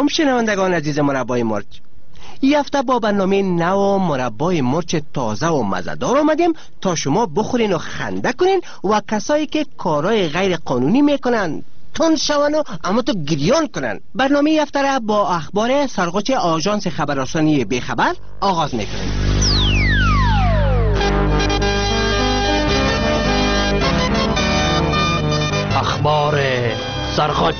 شنوندگان عزیز مربای مرچ، این هفته با برنامه نو مربای مرچ تازه و مزه‌دار آمدیم تا شما بخورین و خنده کنین و کسایی که کارهای غیر قانونی میکنن تند شون و اما تو گریان کنن. برنامه این هفته را با اخبار سرغوچ آژانس خبررسانی بیخبر آغاز میکنیم. اخبار سرغوچ.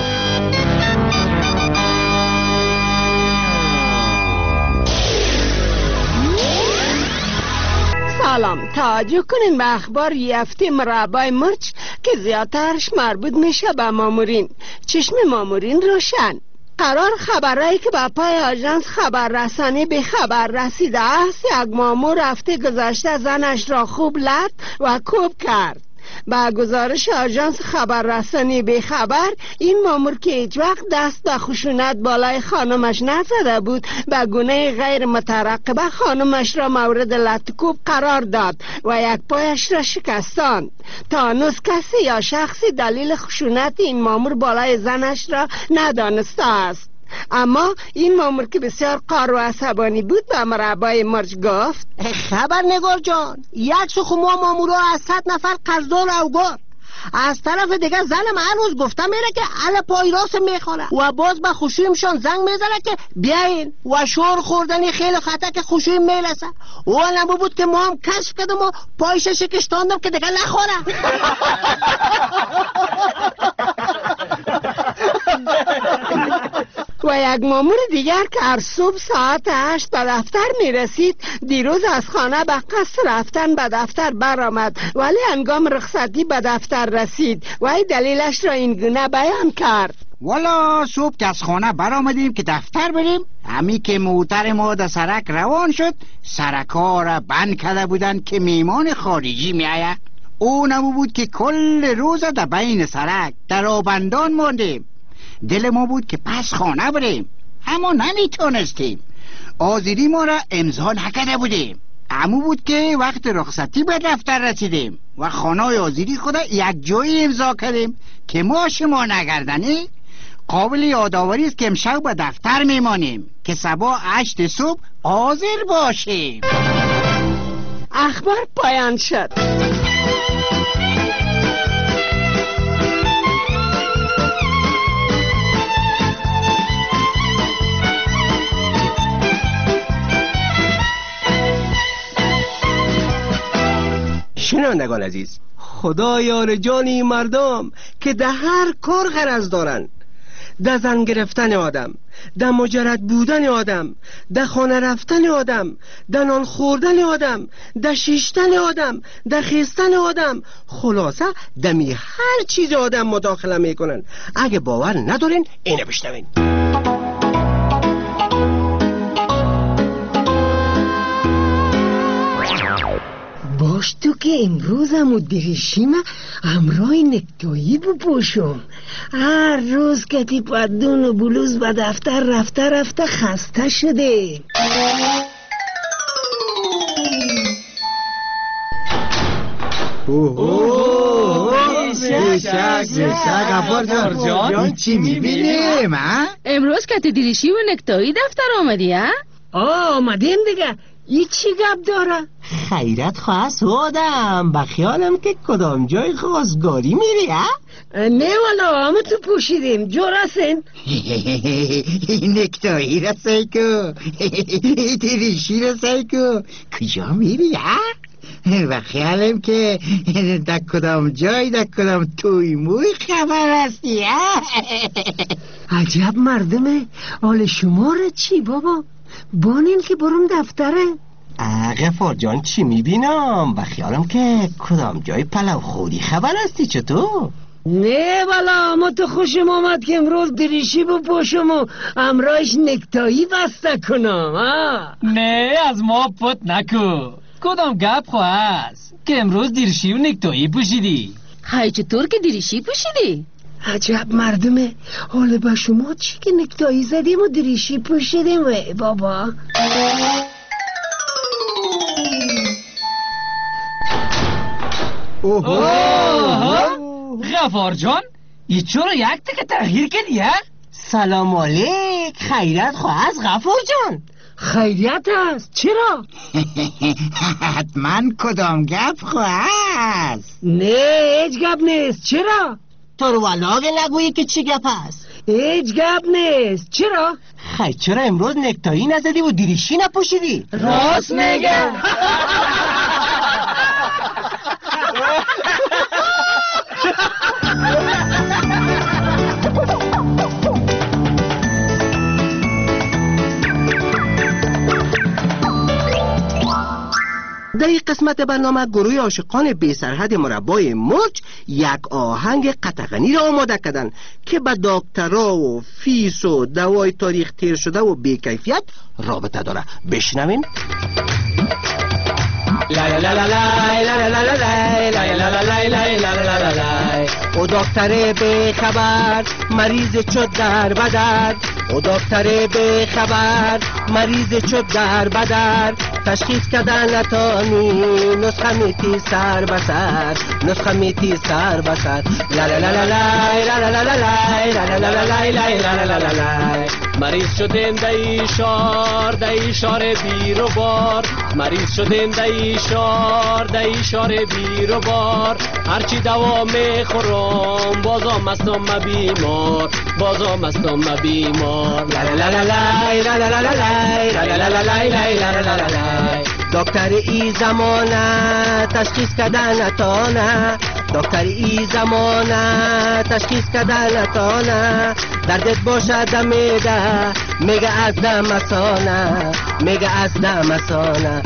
سلام، توجه کنین به اخبار یفته مربای مرچ که زیادترش مربوط میشه به مامورین. چشم مامورین روشن. قرار خبرایی که به پای آژانس خبررسانی به خبر رسیده است، یک مامور هفته گذشته زنش را خوب لط و کوب کرد. با گزارش آژانس خبررسانی به خبر، این مامور که هیچ وقت دست به خشونت بالای خانمش نزده بود، به گونه غیر مترقبه خانمش را مورد لطکوب قرار داد و یک پایش را شکستاند. تا هنوز کسی یا شخصی دلیل خشونت این مامور بالای زنش را ندانسته است. اما این مامور که بسیار قار و عصبانی بود به مربای مرچ گفت: خبرنگار جان، یک سخو ما مامورا از 100 نفر قرضدار اوگار. از طرف دیگه زنم هنوز گفته میره که علا پای راست میخوره و باز به خوشویمشان زنگ میزنه که بیاین و شور خوردنی خیلی خطا که خوشویم میرسه. و نمو بود که ما هم کشف کردم و پایش شکشتاندم که دیگه نخوره. و یک مامور دیگر که هر صبح ساعت 8 به دفتر می رسید، دیروز از خانه به قصد رفتن به دفتر برآمد، ولی هنگام رخصتی به دفتر رسید و دلیلش را این گونه بیان کرد: والا صبح که از خانه برآمدیم که دفتر بریم، همی که موتر ما در سرک روان شد، سرکا را بند کرده بودن که میمان خارجی می آید. او نمو بود که کل روز در بین سرک در آبندان ماندیم. دل ما بود که پس خانه بریم، اما نمیتونستیم. آذری ما را امضا نکرده بودیم. امو بود که وقت رخصتی به دفتر رسیدیم و خانه آذری خود یک جایی امضا کردیم که ما شما نگردنی. قابل یادآوری است که امشب به دفتر میمانیم که صبح 8 صبح حاضر باشیم. اخبار پایان شد. شنوندگان عزیز، خدا یار جانی مردم که ده هر کار غرض دارن، ده زن گرفتن آدم، ده مجرد بودن آدم، ده خانه رفتن آدم، ده نان خوردن آدم، ده شیشتن آدم، ده خیستن آدم، خلاصه دمی هر چیز آدم مداخله میکنن. اگه باور ندارین اینه بشنوین. باش تو که امروز مدیرشیم همراه نکتایی بپوشم. هر روز کتی پدون و بلوز به دفتر رفته خسته شده. شک افار جان چی میبینیم؟ امروز کتی دیریشی و نکتایی دفتر آمدی ها؟ آمدیم دیگه. ای چی گپ داره؟ خیرت خواست آدم به خیالم که کدام جای خواستگاری میری ها؟ نه والا همه تو پوشیدیم. جو رسین نکتایی رسای کو، دیریشی رسای کو، کجا میری ها؟ و خیالم که در کدام جای در کدام توی موی خبر هستی ها؟ عجب مردمه. حال شما را چی بابا؟ بانین که برم دفتره. غفار جان چی میبینم؟ و خیالم که کدام جای پلو خودی خبر هستی. چطور؟ نه والا اما تو خوشم آمد که امروز دریشی بپوشم و امرایش نکتایی بسته کنم. نه از ما پت نکو. کدام گپ خواست که امروز دیرشی و نکتایی پوشیدی؟ های چطور که دیریشی پوشیدی؟ عجب مردمه. حالا با شما چی که نکتایی زدیم و دریشی پوشیدیم بابا؟ غفار جان، ای چرا یک تک تغییر کردی ها؟ سلام علیک. خیریت خواه از غفور جان؟ خیریت است. چرا؟ حتما کدام گپ خواه است؟ نه هیچ گپ نیست. چرا؟ تو رو ولاغ نگویی که چی گپ است؟ هیچ گپ نیست. چرا؟ خیلی چرا امروز نکتایی نزدی و دیریشی نپوشیدی؟ راست میگم. در این قسمت برنامه گروه عاشقان بی سرحد مربای مرچ یک آهنگ قطغنی را آماده کردن که به دکترها و فیس و دوای تاریخ تیر شده و بیکیفیت رابطه داره. بشنوین. او دکتر به خبر مریض شد در بدر، او دکتر به خبر مریض شد در بدر، تشخیص کردن نتانی نسخه میتی سر بسر، نسخه میتی سر بسر. مریض شدیم دایی شار بیر و بار، مریض شدیم دایی شار بیر و بار، هرچی دوا میخورم بازم هستم بیمار، بازم هستم بیمار. دکتر ای زمانه تشخیص کردن نتانه، دکتر ای زمانه تشخیص کردن نتانه، دردت باشد میده میگه از دمسانه، میگه از دمسانه.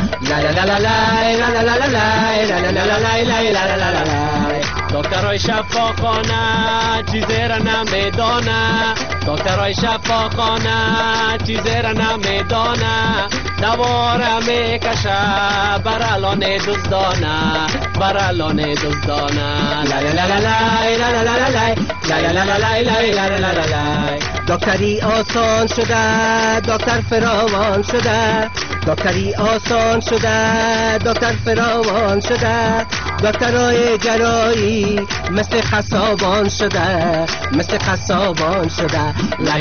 دکترای شفاخانه چیزی را نمیدانه، دکترای شفاخانه چیزی را نمیدانه، دوا را میکشه برالان دزدانه، برالان دزدانه. دکتری آسان شده دکتر فراوان شده، دکتری آسان شده دکتر فراوان شده، دکترای جرایی مثل خسابان شده، مثل خسابان شده.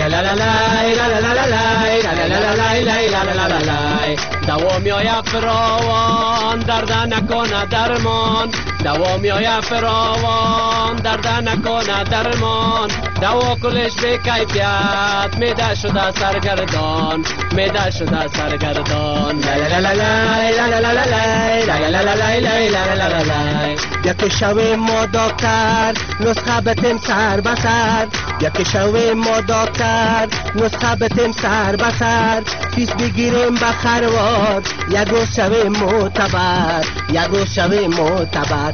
دوا میآید فراوان درد نکنه درمان، دوا میآید فراوان درد نکنه درمان، دوا کلش به کیفیت میده شده سرگردان، میده شده سرگردان. یک شوی ما دکتر نسخه بتیم سر بسر، یک شوی ما دکتر نسخه بتیم سر بسر، فیس بگیریم به خروار یک روز شوی معتبر، یک روز شوی معتبر.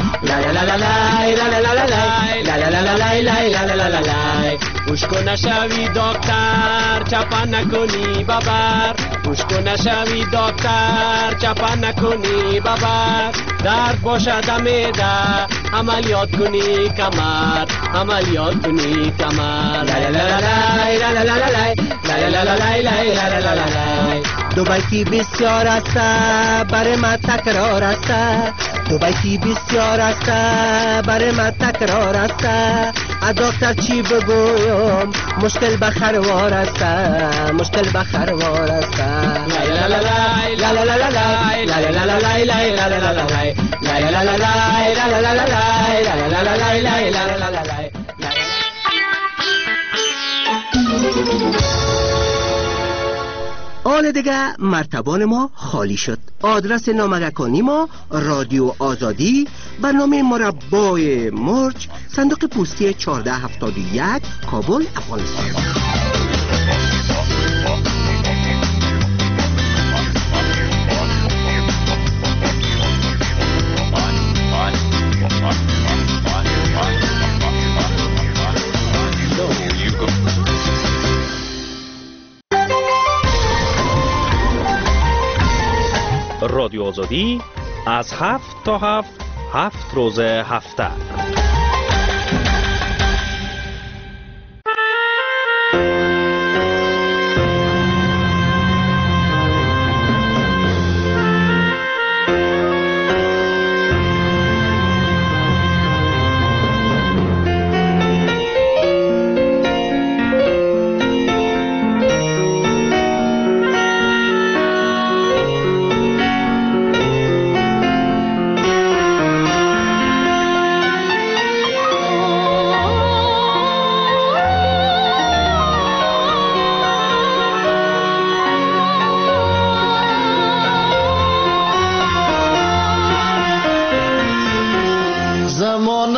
اوشکو نشوی دکتر چپا نکنی ببر، اوشکو نشوی دکتر چپا نکنی ببر، درد باشد میده عملیات کنی کمر، عملیات کنی کمر. دو بیتی بسیار است برای من تکرار است، دو بیتی بسیار است برای من تکرار است، از دکتر چی بگویم مشکل بخروار است، مشکل بخروار است. آن دیگه مرتبان ما خالی شد. آدرس نامگکانی ما رادیو آزادی، برنامه مربای مرچ، صندوق پستی 1471 کابل افغانستان. رادیو آزادی از 7 تا 7 روز هفته.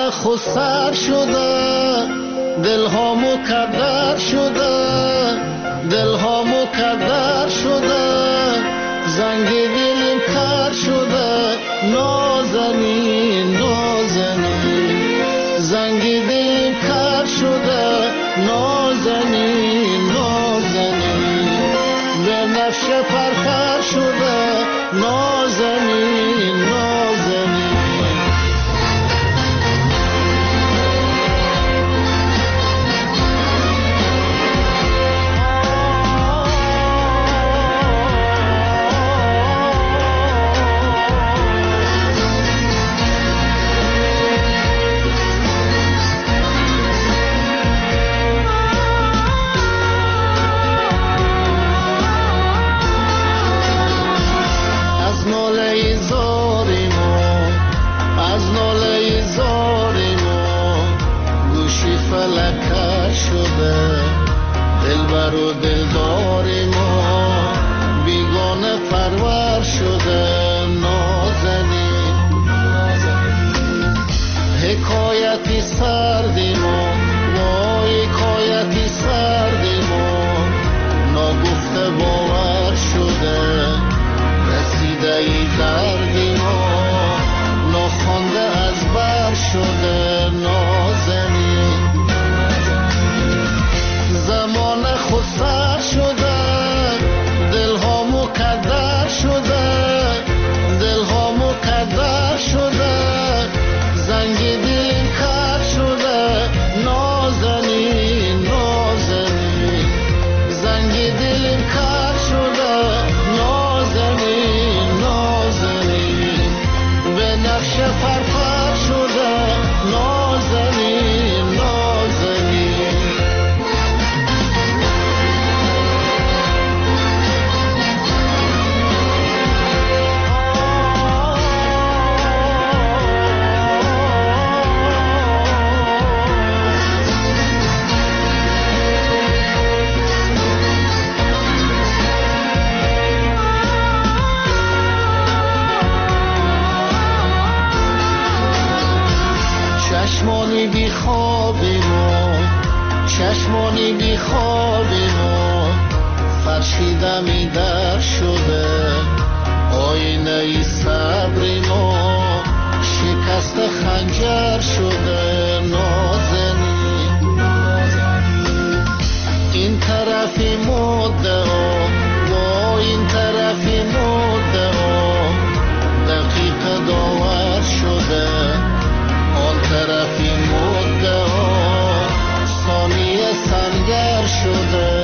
خود سر شده، دلها مکدر شده، دلها مکدر شده، زنگ دلم کر شده، نازنین نازنین، زنگ دلم کر شده، نازنین نازنین، به نفش پرپر شده، نازنین نازنین. دلبر و دلدار ما بیگانه پرور شده، نازنین حکایتی سردی ما، وای حکایتی سردی ما، ناگفته باور شده، رسیده ای دردی ما، ناخوانده از بر شده، نازنین زمان خود سر شده، دلها مکدر شده، دلها مکدر شده، زنگ دلم کر شده، نازنین نازنین، زنگ دلم کر شده، نازنین نازنین، به نقش پرپر شده، نازنین نازنین. چشمانی بی خوابی ما، چشمانی بی خوابی ما، فرشیدمی در شده، آینه ای صبری ما، شکست خنجر شده، نازنین این طرفی مدعا و این طرفی مدعا، دقیق داور شده، آن طرفی مدعا ثانیه سرگر شده،